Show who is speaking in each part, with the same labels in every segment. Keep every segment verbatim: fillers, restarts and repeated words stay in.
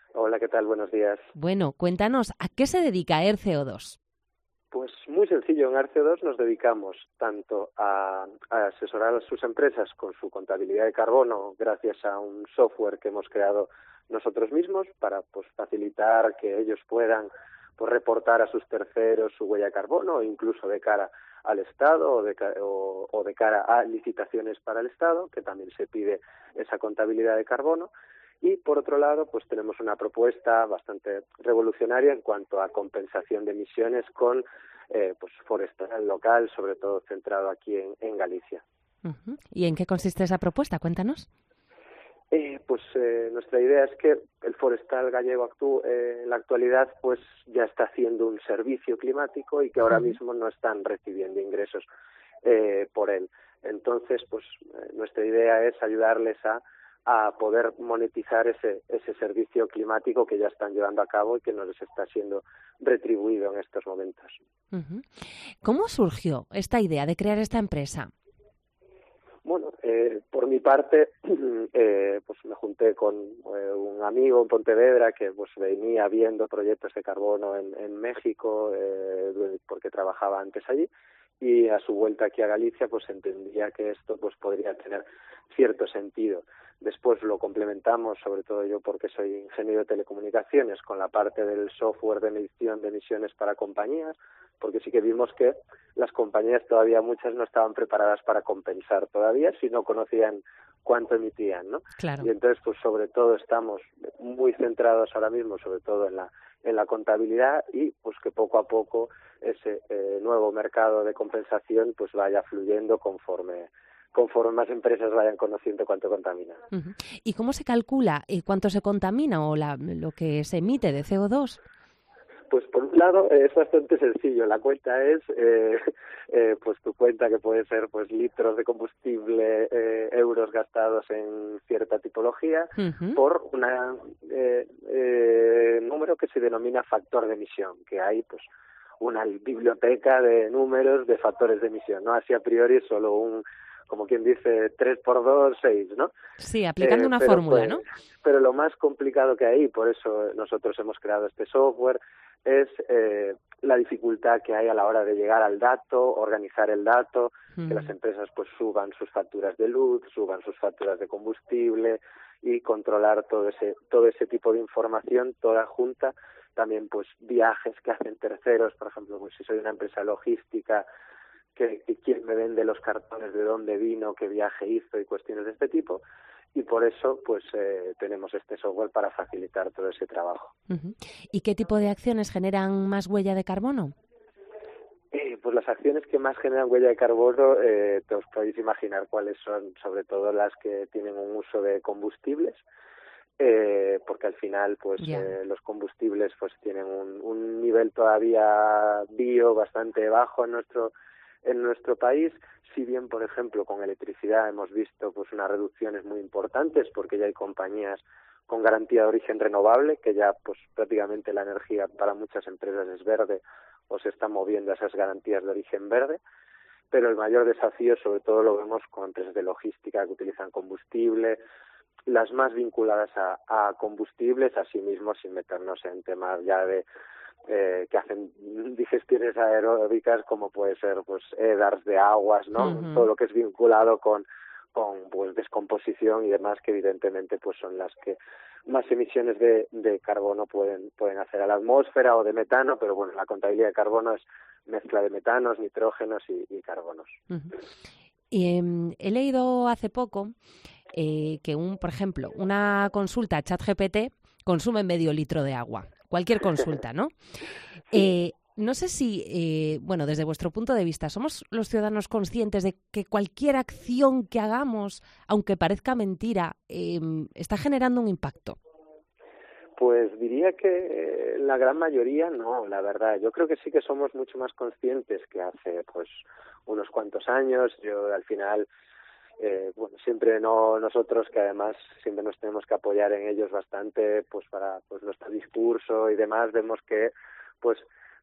Speaker 1: Hola, ¿qué tal? Buenos días.
Speaker 2: Bueno, cuéntanos, ¿a qué se dedica Air C O dos?
Speaker 1: Pues muy sencillo, en Air C O dos nos dedicamos tanto a, a asesorar a sus empresas con su contabilidad de carbono gracias a un software que hemos creado nosotros mismos para pues facilitar que ellos puedan pues reportar a sus terceros su huella de carbono o incluso de cara al Estado o de, o, o de cara a licitaciones para el Estado, que también se pide esa contabilidad de carbono. Y, por otro lado, pues tenemos una propuesta bastante revolucionaria en cuanto a compensación de emisiones con eh, pues forestal local, sobre todo centrado aquí en, en Galicia.
Speaker 2: Uh-huh. ¿Y en qué consiste esa propuesta? Cuéntanos.
Speaker 1: Eh, pues eh, nuestra idea es que el forestal gallego actú eh, en la actualidad pues ya está haciendo un servicio climático y que ahora
Speaker 2: Uh-huh.
Speaker 1: mismo no están recibiendo ingresos eh, por él. Entonces, pues eh, nuestra idea es ayudarles a a poder monetizar ese ese servicio climático que ya están llevando a cabo y que no les está siendo retribuido en estos momentos.
Speaker 2: Uh-huh. ¿Cómo surgió esta idea de crear esta empresa?
Speaker 1: Bueno, eh, por mi parte, eh, pues me junté con eh, un amigo en Pontevedra que pues venía viendo proyectos de carbono en, en México eh, porque trabajaba antes allí, y a su vuelta aquí a Galicia pues entendía que esto pues podría tener cierto sentido. Después lo complementamos, sobre todo yo porque soy ingeniero de telecomunicaciones, con la parte del software de medición de emisiones para compañías, porque sí que vimos que las compañías todavía muchas no estaban preparadas para compensar todavía si no conocían cuánto emitían, ¿no?
Speaker 2: Claro.
Speaker 1: Y entonces pues sobre todo estamos muy centrados ahora mismo sobre todo en la en la contabilidad y pues que poco a poco ese eh, nuevo mercado de compensación pues vaya fluyendo conforme conforme más empresas vayan conociendo cuánto contaminan.
Speaker 2: Uh-huh. ¿Y cómo se calcula eh, cuánto se contamina o la, lo que se emite de C O dos?
Speaker 1: Pues por un lado eh, es bastante sencillo. La cuenta es, eh, eh, pues tu cuenta que puede ser pues litros de combustible, eh, euros gastados en cierta tipología,
Speaker 2: Uh-huh.
Speaker 1: por un eh, eh, número que se denomina factor de emisión, que hay pues una biblioteca de números de factores de emisión, ¿no? Así a priori es solo un, como quien dice, tres por dos, seis, ¿no?
Speaker 2: Sí, aplicando
Speaker 1: Eh,
Speaker 2: una
Speaker 1: pero
Speaker 2: fórmula,
Speaker 1: pues,
Speaker 2: ¿no?
Speaker 1: pero lo más complicado que hay, por eso nosotros hemos creado este software, es eh, la dificultad que hay a la hora de llegar al dato, organizar el dato,
Speaker 2: Uh-huh.
Speaker 1: que las empresas pues suban sus facturas de luz, suban sus facturas de combustible y controlar todo ese todo ese tipo de información toda junta. También pues viajes que hacen terceros, por ejemplo, pues si soy una empresa logística, que, que quién me vende los cartones, de dónde vino, qué viaje hizo y cuestiones de este tipo. Y por eso pues eh, tenemos este software para facilitar todo ese trabajo.
Speaker 2: Uh-huh. ¿Y qué tipo de acciones generan más huella de carbono?
Speaker 1: Eh, pues las acciones que más generan huella de carbono, eh, te os podéis imaginar cuáles son, sobre todo las que tienen un uso de combustibles, eh, porque al final pues
Speaker 2: Ya.
Speaker 1: eh, los combustibles pues tienen un, un nivel todavía bio bastante bajo en nuestro en nuestro país. Si bien, por ejemplo, con electricidad hemos visto pues unas reducciones muy importantes porque ya hay compañías con garantía de origen renovable, que ya pues prácticamente la energía para muchas empresas es verde o se está moviendo a esas garantías de origen verde, pero el mayor desafío sobre todo lo vemos con empresas de logística que utilizan combustible, las más vinculadas a, a combustibles, asimismo sin meternos en temas ya de eh, que hacen digestiones aeróbicas como puede ser pues EDARs de aguas, ¿no?
Speaker 2: Uh-huh.
Speaker 1: Todo lo que es vinculado con con pues descomposición y demás, que evidentemente pues son las que más emisiones de, de carbono pueden pueden hacer a la atmósfera, o de metano, pero bueno, la contabilidad de carbono es mezcla de metanos, nitrógenos y, y carbonos.
Speaker 2: Uh-huh. Y, eh, he leído hace poco eh, que, un, por ejemplo, una consulta a ChatGPT consume medio litro de agua. Cualquier consulta, ¿no? Eh, no sé si, eh, bueno, desde vuestro punto de vista, ¿somos los ciudadanos conscientes de que cualquier acción que hagamos, aunque parezca mentira, eh, está generando un impacto?
Speaker 1: Pues diría que la gran mayoría no, la verdad. Yo creo que sí que somos mucho más conscientes que hace pues unos cuantos años. Yo al final, eh, bueno, siempre no nosotros, que además siempre nos tenemos que apoyar en ellos bastante, pues para pues nuestro discurso y demás, vemos que pues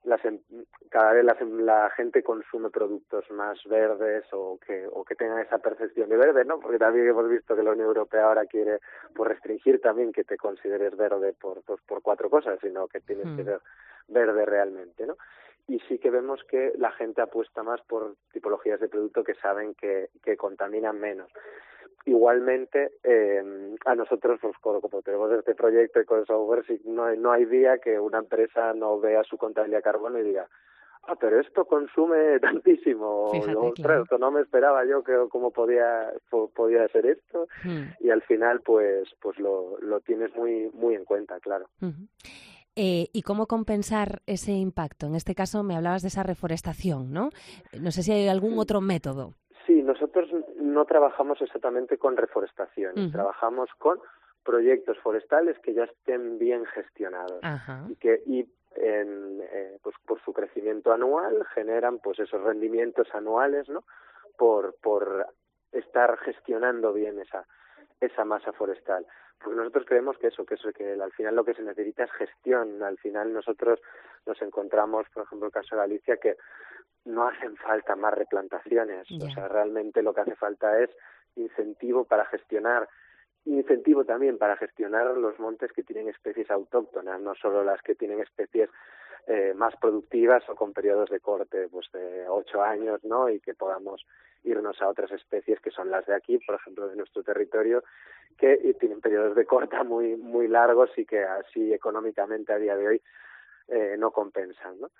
Speaker 1: las, cada vez la, la gente consume productos más verdes o que o que tengan esa percepción de verde, ¿no? Porque también hemos visto que la Unión Europea ahora quiere pues restringir también que te consideres verde por pues, por cuatro cosas, sino que tienes que ser verde realmente, ¿no? Y sí que vemos que la gente apuesta más por tipologías de producto que saben que, que contaminan menos. Igualmente, eh, a nosotros, pues, como, como tenemos este proyecto y con el software, sí, no, hay, no hay día que una empresa no vea su contabilidad de carbono y diga, ah, pero esto consume tantísimo,
Speaker 2: Fíjate,
Speaker 1: o,
Speaker 2: claro.
Speaker 1: esto no me esperaba yo que cómo podía podía ser esto,
Speaker 2: Hmm.
Speaker 1: y al final, pues pues lo, lo tienes muy muy en cuenta, claro.
Speaker 2: Uh-huh. Eh, ¿Y cómo compensar ese impacto? En este caso me hablabas de esa reforestación, ¿no? No sé si hay algún otro método.
Speaker 1: Sí, nosotros no trabajamos exactamente con reforestación,
Speaker 2: Uh-huh.
Speaker 1: trabajamos con proyectos forestales que ya estén bien gestionados.
Speaker 2: Ajá.
Speaker 1: y que y en, eh, pues por su crecimiento anual generan pues esos rendimientos anuales, ¿no? Por por estar gestionando bien esa esa masa forestal. Porque nosotros creemos que eso, que eso, que al final lo que se necesita es gestión. Al final nosotros nos encontramos, por ejemplo, el caso de Galicia, que no hacen falta más replantaciones.
Speaker 2: Ya.
Speaker 1: O sea, realmente lo que hace falta es incentivo para gestionar, incentivo también para gestionar los montes que tienen especies autóctonas, no solo las que tienen especies eh, más productivas o con periodos de corte pues de ocho años, ¿no? Y que podamos irnos a otras especies que son las de aquí, por ejemplo, de nuestro territorio, que tienen periodos de corta muy muy largos y que así económicamente a día de hoy eh, no compensan, ¿no?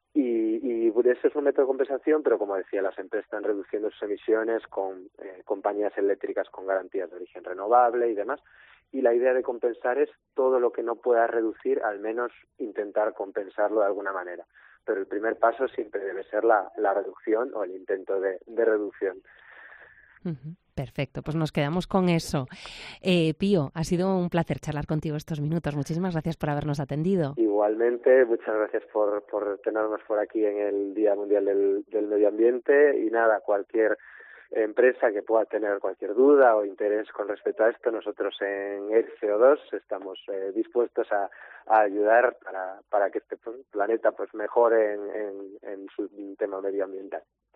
Speaker 1: Y, y ese es un método de compensación, pero como decía, las empresas están reduciendo sus emisiones con eh, compañías eléctricas con garantías de origen renovable y demás. Y la idea de compensar es todo lo que no pueda reducir, al menos intentar compensarlo de alguna manera. Pero el primer paso siempre debe ser la, la reducción o el intento de, de reducción.
Speaker 2: Uh-huh. Perfecto, pues nos quedamos con eso. Eh, Pío, ha sido un placer charlar contigo estos minutos. Muchísimas gracias por habernos atendido.
Speaker 1: Igualmente, muchas gracias por, por tenernos por aquí en el Día Mundial del, del Medio Ambiente. Y nada, cualquier empresa que pueda tener cualquier duda o interés con respecto a esto, nosotros en el C O dos estamos eh, dispuestos a, a ayudar para, para que este planeta pues mejore en, en, en su tema medioambiental.